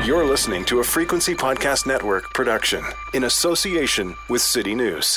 You're listening to a Frequency Podcast Network production in association with City News.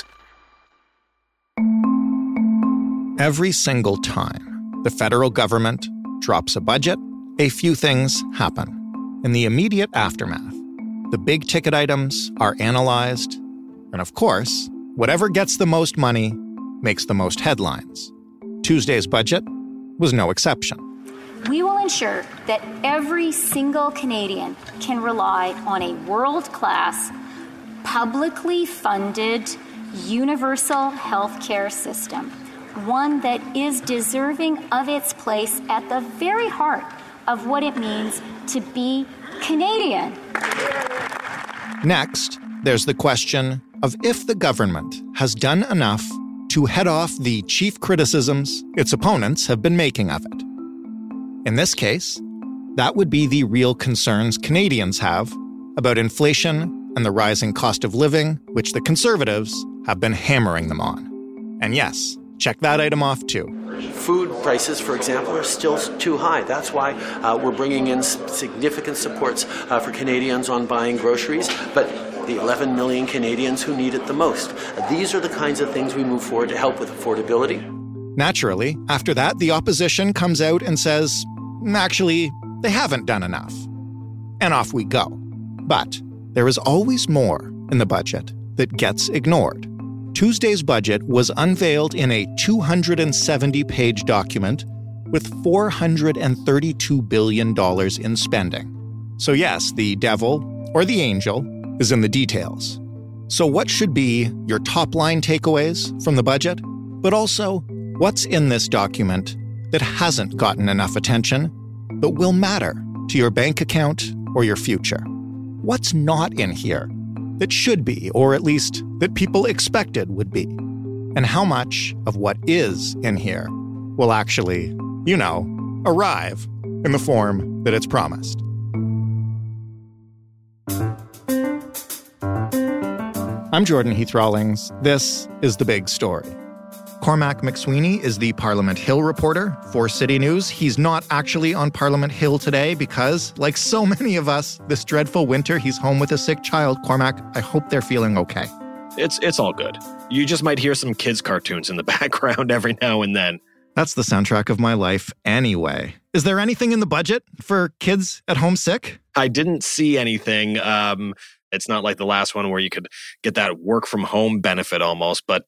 Every single time the federal government drops a budget, a few things happen. In the immediate aftermath, the big ticket items are analyzed, and of course, whatever gets the most money makes the most headlines. Tuesday's budget was no exception. We will ensure that every single Canadian can rely on a world-class, publicly funded, universal healthcare system, one that is deserving of its place at the very heart of what it means to be Canadian. Next, there's the question of if the government has done enough to head off the chief criticisms its opponents have been making of it. In this case, that would be the real concerns Canadians have about inflation and the rising cost of living, which the Conservatives have been hammering them on. And yes, check that item off too. Food prices, for example, are still too high. That's why we're bringing in significant supports for Canadians on buying groceries, but the 11 million Canadians who need it the most. These are the kinds of things we move forward to help with affordability. Naturally, after that, the opposition comes out and says, actually, they haven't done enough. And off we go. But there is always more in the budget that gets ignored. Tuesday's budget was unveiled in a 270-page document with $432 billion in spending. So yes, the devil, or the angel, is in the details. So what should be your top-line takeaways from the budget? But also, what's in this document that hasn't gotten enough attention, but will matter to your bank account or your future? What's not in here that should be, or at least that people expected would be? And how much of what is in here will actually, arrive in the form that it's promised? I'm Jordan Heath Rawlings. This is The Big Story. Cormac McSweeney is the Parliament Hill reporter for City News. He's not actually on Parliament Hill today because, like so many of us, this dreadful winter, he's home with a sick child. Cormac, I hope they're feeling okay. It's all good. You just might hear some kids' cartoons in the background every now and then. That's the soundtrack of my life anyway. Is there anything in the budget for kids at home sick? I didn't see anything. It's not like the last one where you could get that work from home benefit almost, but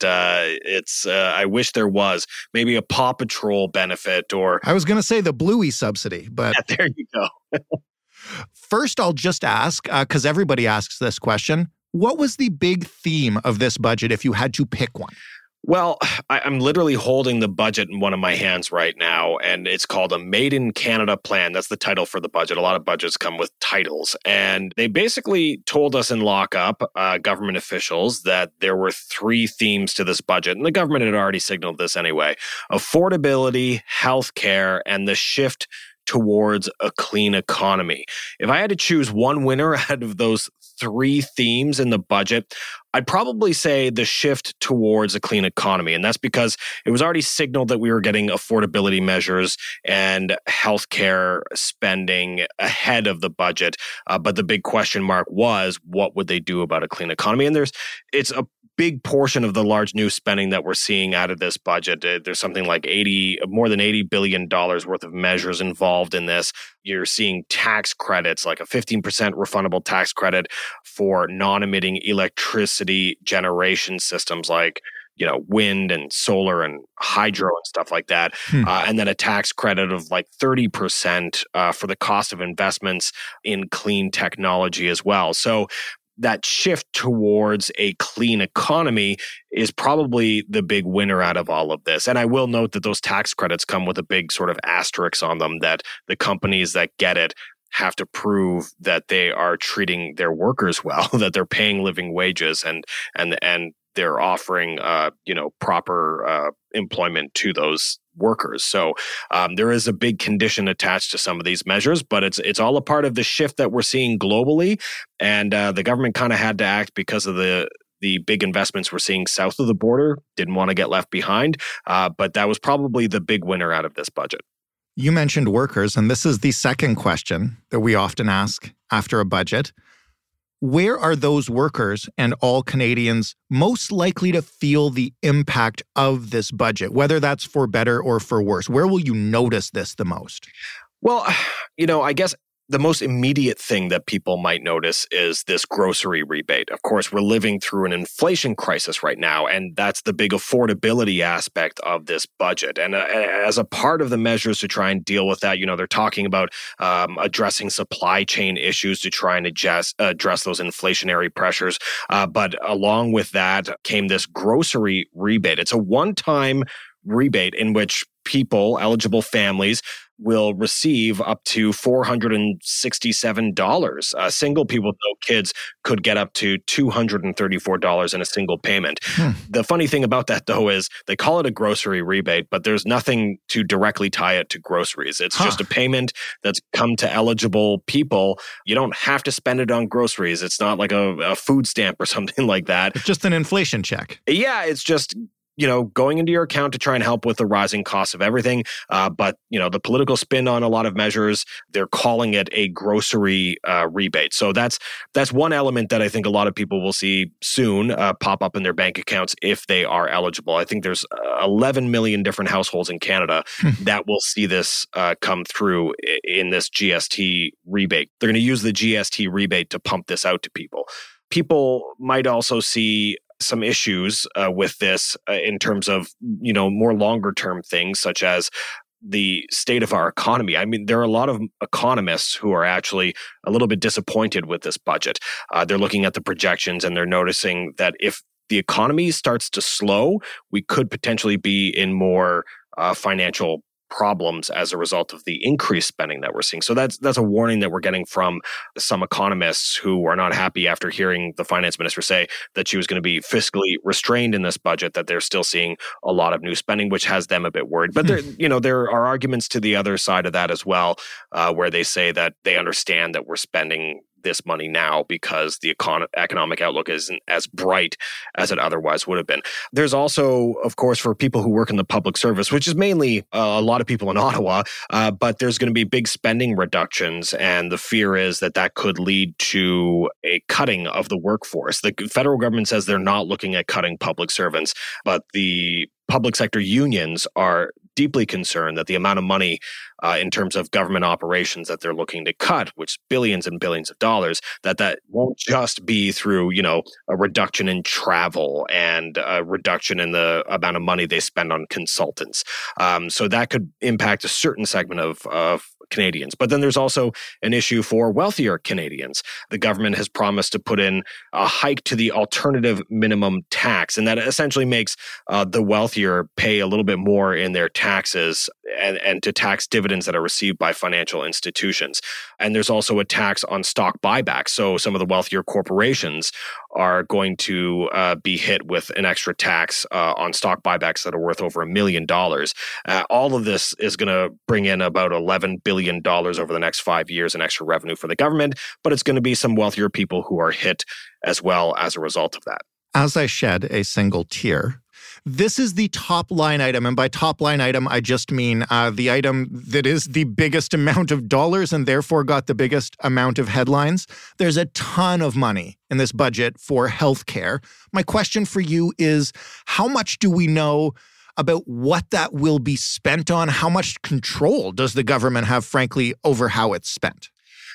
I wish there was maybe a Paw Patrol benefit or... I was going to say the Bluey subsidy, but... Yeah, there you go. First, I'll just ask, because everybody asks this question, what was the big theme of this budget if you had to pick one? Well, I'm literally holding the budget in one of my hands right now, and it's called a Made in Canada Plan. That's the title for the budget. A lot of budgets come with titles. And they basically told us in lockup, government officials, that there were three themes to this budget. And the government had already signaled this anyway. Affordability, healthcare, and the shift towards a clean economy. If I had to choose one winner out of those three themes in the budget, I'd probably say the shift towards a clean economy. And that's because it was already signaled that we were getting affordability measures and healthcare spending ahead of the budget. But the big question mark was, what would they do about a clean economy? And it's a big portion of the large new spending that we're seeing out of this budget. There's something like more than $80 billion worth of measures involved in this. You're seeing tax credits, like a 15% refundable tax credit for non-emitting electricity generation systems like, wind and solar and hydro and stuff like that. And then a tax credit of like 30% for the cost of investments in clean technology as well. So that shift towards a clean economy is probably the big winner out of all of this. And I will note that those tax credits come with a big sort of asterisk on them, that the companies that get it have to prove that they are treating their workers well, that they're paying living wages and they're offering proper employment to those workers. So there is a big condition attached to some of these measures, but it's all a part of the shift that we're seeing globally. And the government kind of had to act because of the big investments we're seeing south of the border. Didn't want to get left behind, but that was probably the big winner out of this budget. You mentioned workers, and this is the second question that we often ask after a budget. Where are those workers and all Canadians most likely to feel the impact of this budget, whether that's for better or for worse? Where will you notice this the most? Well, I guess the most immediate thing that people might notice is this grocery rebate. Of course, we're living through an inflation crisis right now, and that's the big affordability aspect of this budget. And as a part of the measures to try and deal with that, they're talking about addressing supply chain issues to try and address those inflationary pressures. But along with that came this grocery rebate. It's a one-time rebate in which people, eligible families, will receive up to $467. Single people with no kids could get up to $234 in a single payment. The funny thing about that, though, is they call it a grocery rebate, but there's nothing to directly tie it to groceries. It's just a payment that's come to eligible people. You don't have to spend it on groceries. It's not like a food stamp or something like that. It's just an inflation check. Yeah, it's just going into your account to try and help with the rising costs of everything. But, the political spin on a lot of measures, they're calling it a grocery rebate. So that's one element that I think a lot of people will see soon pop up in their bank accounts if they are eligible. I think there's 11 million different households in Canada that will see this come through in this GST rebate. They're going to use the GST rebate to pump this out to people. People might also see some issues with this in terms of, more longer term things such as the state of our economy. I mean, there are a lot of economists who are actually a little bit disappointed with this budget. They're looking at the projections and they're noticing that if the economy starts to slow, we could potentially be in more financial problems as a result of the increased spending that we're seeing. So that's a warning that we're getting from some economists who are not happy after hearing the finance minister say that she was going to be fiscally restrained in this budget, that they're still seeing a lot of new spending, which has them a bit worried. But there are arguments to the other side of that as well, where they say that they understand that we're spending this money now because the economic outlook isn't as bright as it otherwise would have been. There's also, of course, for people who work in the public service, which is mainly a lot of people in Ottawa, but there's going to be big spending reductions, and the fear is that could lead to a cutting of the workforce. The federal government says they're not looking at cutting public servants, but the public sector unions are deeply concerned that the amount of money in terms of government operations that they're looking to cut, which is billions and billions of dollars, that won't just be through, a reduction in travel and a reduction in the amount of money they spend on consultants. So that could impact a certain segment of Canadians. But then there's also an issue for wealthier Canadians. The government has promised to put in a hike to the alternative minimum tax, and that essentially makes the wealthier pay a little bit more in their taxes and to tax dividends that are received by financial institutions. And there's also a tax on stock buybacks. So some of the wealthier corporations are going to be hit with an extra tax on stock buybacks that are worth over $1 million. All of this is going to bring in about $11 billion over the next 5 years in extra revenue for the government, but it's going to be some wealthier people who are hit as well as a result of that. As I shed a single tear, this is the top line item. And by top line item, I just mean the item that is the biggest amount of dollars and therefore got the biggest amount of headlines. There's a ton of money in this budget for healthcare. My question for you is, how much do we know about what that will be spent on? How much control does the government have, frankly, over how it's spent?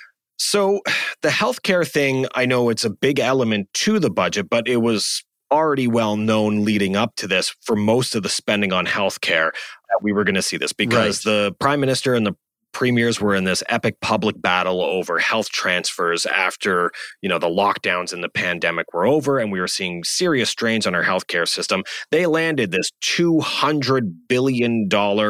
So the healthcare thing, I know it's a big element to the budget, but it was already well known leading up to this for most of the spending on healthcare that we were going to see this because the prime minister and the premiers were in this epic public battle over health transfers after, the lockdowns and the pandemic were over and we were seeing serious strains on our healthcare system. They landed this $200 billion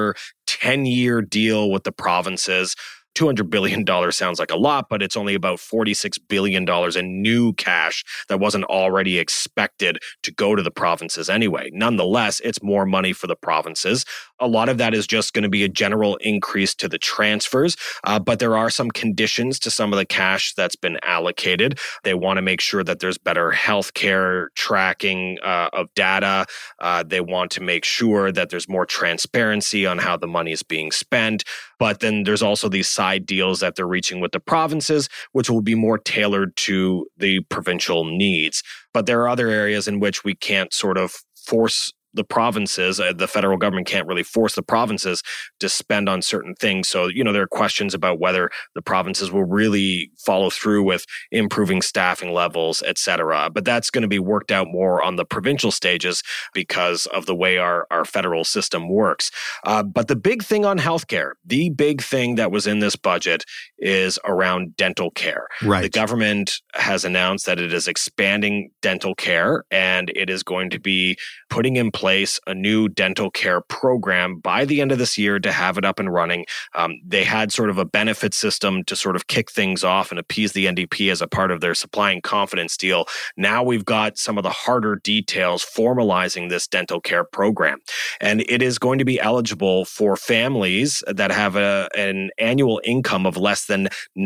10-year deal with the provinces. $200 billion sounds like a lot, but it's only about $46 billion in new cash that wasn't already expected to go to the provinces anyway. Nonetheless, it's more money for the provinces. A lot of that is just going to be a general increase to the transfers, but there are some conditions to some of the cash that's been allocated. They want to make sure that there's better healthcare tracking of data. They want to make sure that there's more transparency on how the money is being spent. But then there's also these side deals that they're reaching with the provinces, which will be more tailored to the provincial needs. But there are other areas in which we can't sort of force the provinces, the federal government can't really force the provinces to spend on certain things. So, there are questions about whether the provinces will really follow through with improving staffing levels, et cetera. But that's going to be worked out more on the provincial stages because of the way our federal system works. But the big thing on healthcare, the big thing that was in this budget is around dental care. Right. The government has announced that it is expanding dental care, and it is going to be putting in place a new dental care program by the end of this year to have it up and running. They had sort of a benefit system to sort of kick things off and appease the NDP as a part of their supply and confidence deal. Now we've got some of the harder details formalizing this dental care program. And it is going to be eligible for families that have an annual income of less than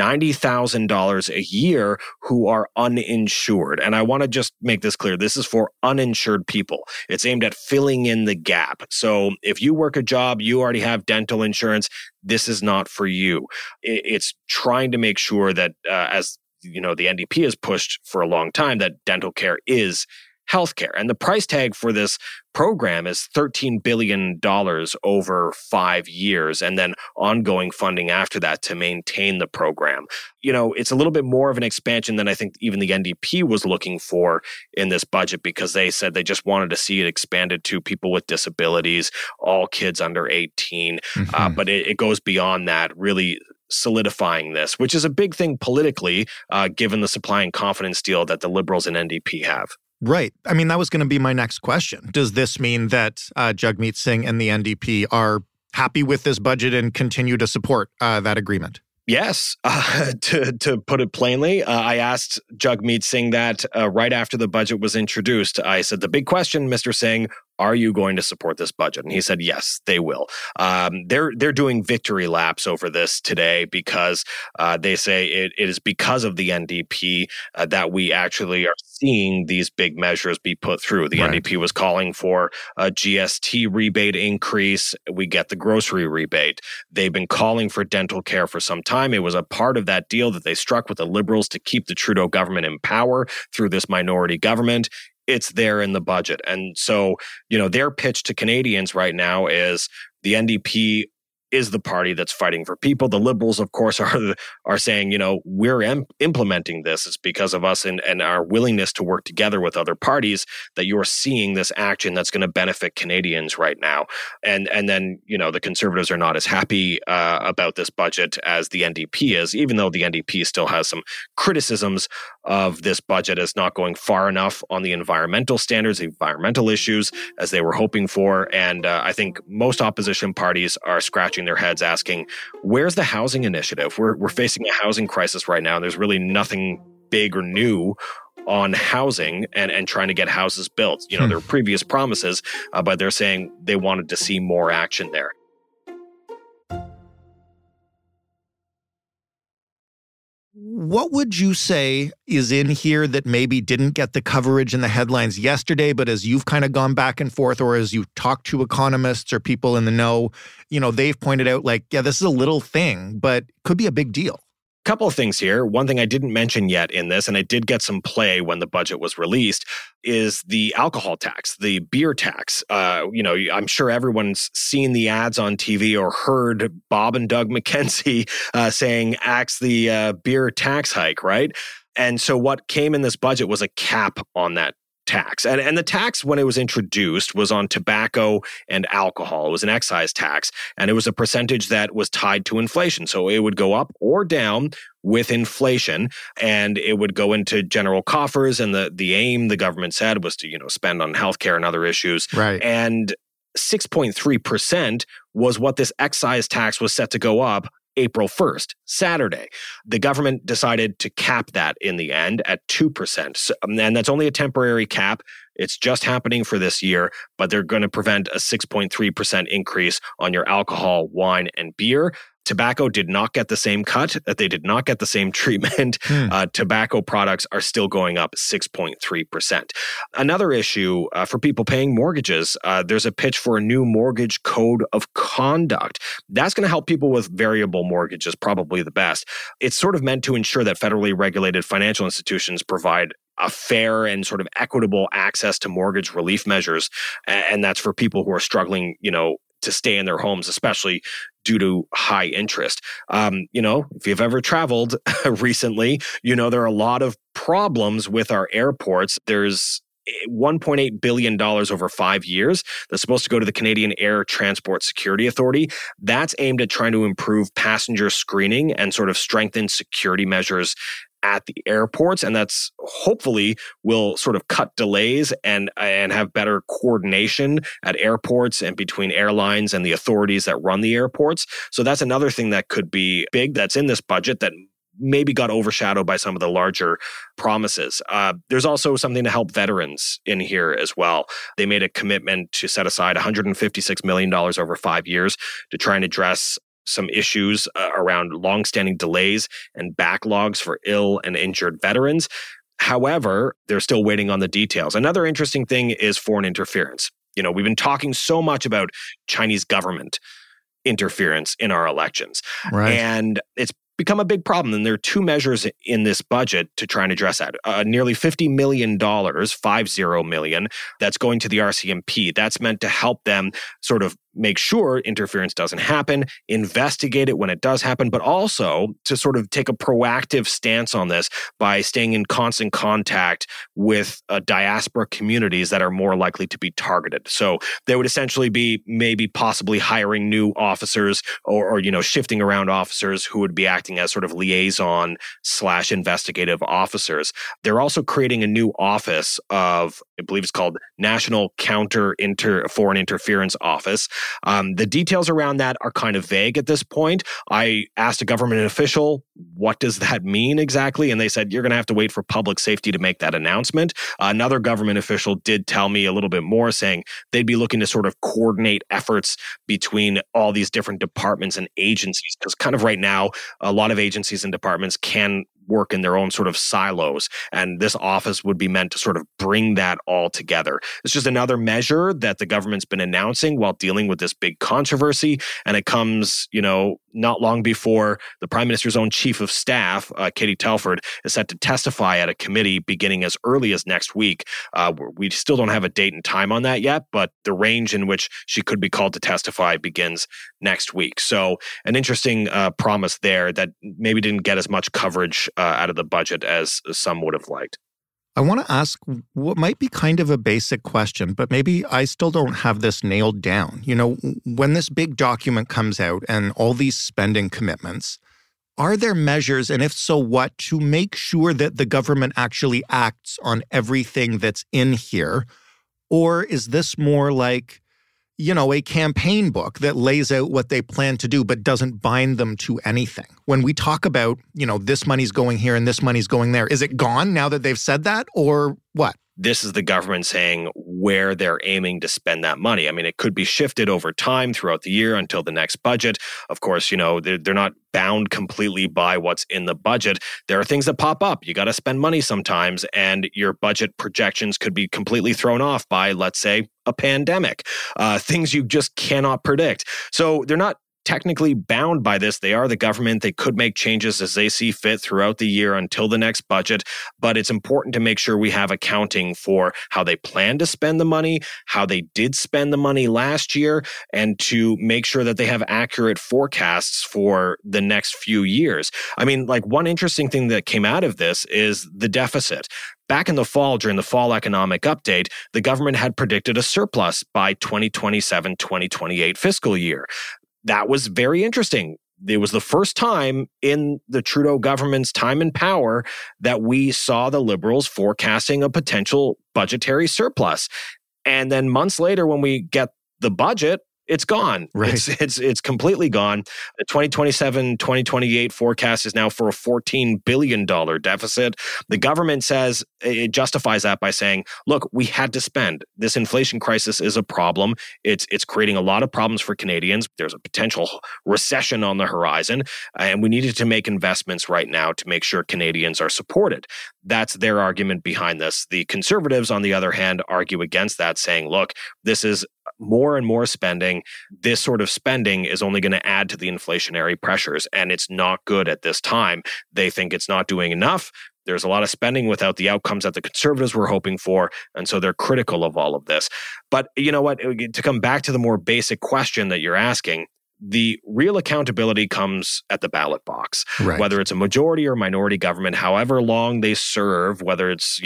$90,000 a year who are uninsured. And I want to just make this clear. This is for uninsured people. It's aimed at filling in the gap. So if you work a job, you already have dental insurance, this is not for you. It's trying to make sure that, as the NDP has pushed for a long time, that dental care is healthcare. And the price tag for this program is $13 billion over 5 years, and then ongoing funding after that to maintain the program. It's a little bit more of an expansion than I think even the NDP was looking for in this budget, because they said they just wanted to see it expanded to people with disabilities, all kids under 18. But it goes beyond that, really solidifying this, which is a big thing politically, given the supply and confidence deal that the Liberals and NDP have. Right. I mean, that was going to be my next question. Does this mean that Jagmeet Singh and the NDP are happy with this budget and continue to support that agreement? Yes. To put it plainly, I asked Jagmeet Singh that right after the budget was introduced. I said, the big question, Mr. Singh, are you going to support this budget? And he said, yes, they will. They're doing victory laps over this today because they say it is because of the NDP that we actually are seeing these big measures be put through. The NDP was calling for a GST rebate increase. We get the grocery rebate. They've been calling for dental care for some time. It was a part of that deal that they struck with the Liberals to keep the Trudeau government in power through this minority government. It's there in the budget. And so, their pitch to Canadians right now is the NDP is the party that's fighting for people. The Liberals, of course, are saying, we're implementing this. It's because of us and our willingness to work together with other parties that you're seeing this action that's going to benefit Canadians right now. And then, the Conservatives are not as happy about this budget as the NDP is, even though the NDP still has some criticisms of this budget as not going far enough on the environmental standards, environmental issues as they were hoping for. And I think most opposition parties are scratching their heads asking, where's the housing initiative? We're facing a housing crisis right now, and there's really nothing big or new on housing and trying to get houses built. There were previous promises, but they're saying they wanted to see more action there. What would you say is in here that maybe didn't get the coverage in the headlines yesterday, but as you've kind of gone back and forth, or as you've talked to economists or people in the know, they've pointed out this is a little thing, but could be a big deal? Couple of things here. One thing I didn't mention yet in this, and it did get some play when the budget was released, is the alcohol tax, the beer tax. I'm sure everyone's seen the ads on TV or heard Bob and Doug McKenzie saying, axe the beer tax hike, right? And so what came in this budget was a cap on that tax. And the tax, when it was introduced, was on tobacco and alcohol. It was an excise tax, and it was a percentage that was tied to inflation. So it would go up or down with inflation, and it would go into general coffers. And the aim, the government said, was to spend on healthcare and other issues. Right. And 6.3% was what this excise tax was set to go up April 1st, Saturday. The government decided to cap that in the end at 2%. So, and that's only a temporary cap. It's just happening for this year, but they're going to prevent a 6.3% increase on your alcohol, wine, and beer. Tobacco did not get the same cut. They did not get the same treatment. Tobacco products are still going up 6.3%. Another issue for people paying mortgages, there's a pitch for a new mortgage code of conduct. That's going to help people with variable mortgages, probably the best. It's sort of meant to ensure that federally regulated financial institutions provide a fair and sort of equitable access to mortgage relief measures. And that's for people who are struggling, to stay in their homes, especially due to high interest. If you've ever traveled recently, there are a lot of problems with our airports. There's $1.8 billion over 5 years that's supposed to go to the Canadian Air Transport Security Authority. That's aimed at trying to improve passenger screening and sort of strengthen security measures at the airports. And that's hopefully will sort of cut delays and have better coordination at airports and between airlines and the authorities that run the airports. So that's another thing that could be big that's in this budget that maybe got overshadowed by some of the larger promises. There's also something to help veterans in here as well. They made a commitment to set aside $156 million over 5 years to try and address some issues around longstanding delays and backlogs for ill and injured veterans. However, they're still waiting on the details. Another interesting thing is foreign interference. We've been talking so much about Chinese government interference in our elections. Right. And it's become a big problem. And there are two measures in this budget to try and address that. Nearly $50 million, 50 million, that's going to the RCMP. That's meant to help them sort of make sure interference doesn't happen, investigate it when it does happen, but also to sort of take a proactive stance on this by staying in constant contact with diaspora communities that are more likely to be targeted. So they would essentially be maybe possibly hiring new officers or shifting around officers who would be acting as sort of liaison/investigative officers. They're also creating a new office of, I believe it's called National Foreign Interference Office. The details around that are kind of vague at this point. I asked a government official, what does that mean exactly? And they said, you're going to have to wait for public safety to make that announcement. Another government official did tell me a little bit more, saying they'd be looking to sort of coordinate efforts between all these different departments and agencies. Because kind of right now, a lot of agencies and departments can work in their own sort of silos. And this office would be meant to sort of bring that all together. It's just another measure that the government's been announcing while dealing with this big controversy. And it comes, not long before the Prime Minister's own Chief of Staff, Katie Telford, is set to testify at a committee beginning as early as next week. We still don't have a date and time on that yet, but the range in which she could be called to testify begins next week. So an interesting promise there that maybe didn't get as much coverage out of the budget as some would have liked. I want to ask what might be kind of a basic question, but maybe I still don't have this nailed down. When this big document comes out and all these spending commitments, are there measures, and if so, what, to make sure that the government actually acts on everything that's in here? Or is this more like, a campaign book that lays out what they plan to do but doesn't bind them to anything? When we talk about, this money's going here and this money's going there, is it gone now that they've said that, or what? This is the government saying where they're aiming to spend that money. I mean, it could be shifted over time throughout the year until the next budget. Of course, they're not bound completely by what's in the budget. There are things that pop up. You got to spend money sometimes, and your budget projections could be completely thrown off by, let's say, a pandemic. Things you just cannot predict. So they're not technically bound by this. They are the government. They could make changes as they see fit throughout the year until the next budget. But it's important to make sure we have accounting for how they plan to spend the money, how they did spend the money last year, and to make sure that they have accurate forecasts for the next few years. I mean, one interesting thing that came out of this is the deficit. Back in the fall, during the fall economic update, the government had predicted a surplus by 2027-2028 fiscal year. That was very interesting. It was the first time in the Trudeau government's time in power that we saw the Liberals forecasting a potential budgetary surplus. And then months later, when we get the budget, it's gone. Right. It's completely gone. The 2027-2028 forecast is now for a $14 billion deficit. The government says it justifies that by saying, look, we had to spend. This inflation crisis is a problem. It's creating a lot of problems for Canadians. There's a potential recession on the horizon, and we needed to make investments right now to make sure Canadians are supported. That's their argument behind this. The Conservatives, on the other hand, argue against that, saying, look, this is more and more spending. This sort of spending is only going to add to the inflationary pressures, and it's not good at this time. They think it's not doing enough. There's a lot of spending without the outcomes that the Conservatives were hoping for, and so they're critical of all of this. But you know what? To come back to the more basic question that you're asking, the real accountability comes at the ballot box. Right. Whether it's a majority or minority government, however long they serve, whether it's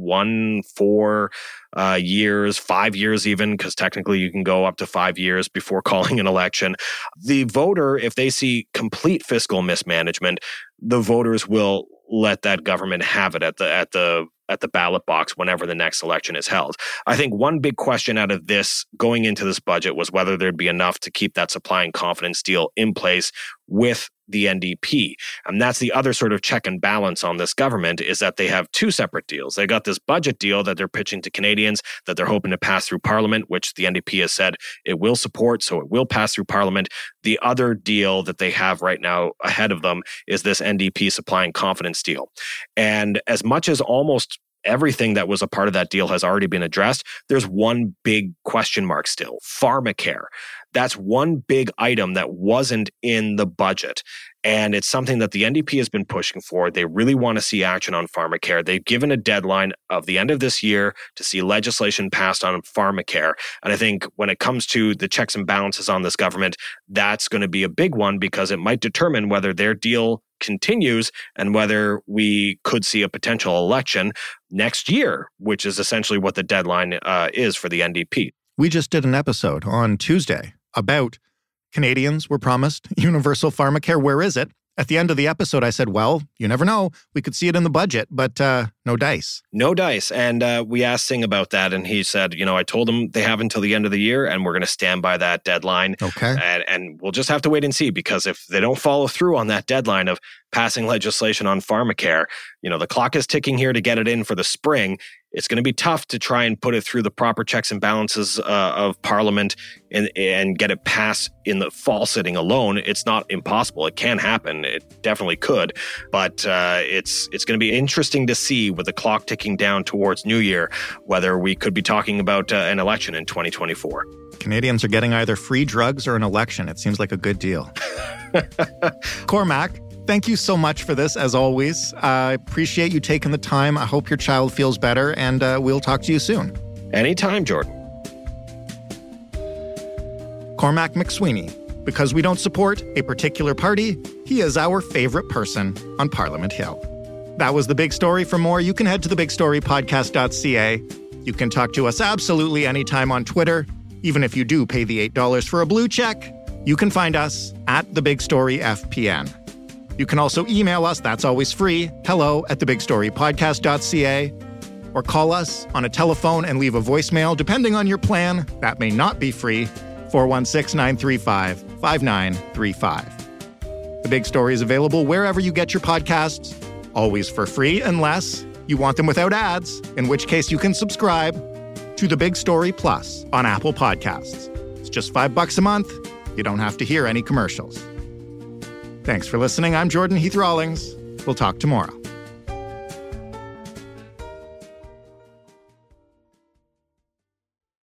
1, 4 years, 5 years even, because technically you can go up to 5 years before calling an election. The voter, if they see complete fiscal mismanagement, the voters will let that government have it at the ballot box whenever the next election is held. I think one big question out of this going into this budget was whether there'd be enough to keep that supply and confidence deal in place with the NDP. And that's the other sort of check and balance on this government, is that they have two separate deals. They got this budget deal that they're pitching to Canadians that they're hoping to pass through Parliament, which the NDP has said it will support, so it will pass through Parliament. The other deal that they have right now ahead of them is this NDP supply and confidence deal. And as much as almost everything that was a part of that deal has already been addressed, there's one big question mark still: pharmacare. That's one big item that wasn't in the budget. And it's something that the NDP has been pushing for. They really want to see action on pharmacare. They've given a deadline of the end of this year to see legislation passed on pharmacare. And I think when it comes to the checks and balances on this government, that's going to be a big one, because it might determine whether their deal continues and whether we could see a potential election next year, which is essentially what the deadline is for the NDP. We just did an episode on Tuesday about Canadians were promised universal pharmacare. Where is it? At the end of the episode, I said, well, you never know. We could see it in the budget, but no dice. No dice. And we asked Singh about that, and he said, I told him they have until the end of the year, and we're going to stand by that deadline. Okay. And we'll just have to wait and see, because if they don't follow through on that deadline of passing legislation on pharmacare, the clock is ticking here to get it in for the spring. It's going to be tough to try and put it through the proper checks and balances of Parliament and get it passed in the fall sitting alone. It's not impossible. It can happen. It definitely could. But it's going to be interesting to see, with the clock ticking down towards New Year, whether we could be talking about an election in 2024. Canadians are getting either free drugs or an election. It seems like a good deal. Cormac, thank you so much for this, as always. I appreciate you taking the time. I hope your child feels better, and we'll talk to you soon. Anytime, Jordan. Cormac McSweeney. Because we don't support a particular party, he is our favorite person on Parliament Hill. That was The Big Story. For more, you can head to thebigstorypodcast.ca. You can talk to us absolutely anytime on Twitter. Even if you do pay the $8 for a blue check, you can find us at The Big Story FPN. You can also email us, that's always free, hello@thebigstorypodcast.ca, or call us on a telephone and leave a voicemail. Depending on your plan, that may not be free, 416-935-5935. The Big Story is available wherever you get your podcasts, always for free, unless you want them without ads, in which case you can subscribe to The Big Story Plus on Apple Podcasts. It's just $5 a month. You don't have to hear any commercials. Thanks for listening. I'm Jordan Heath Rawlings. We'll talk tomorrow.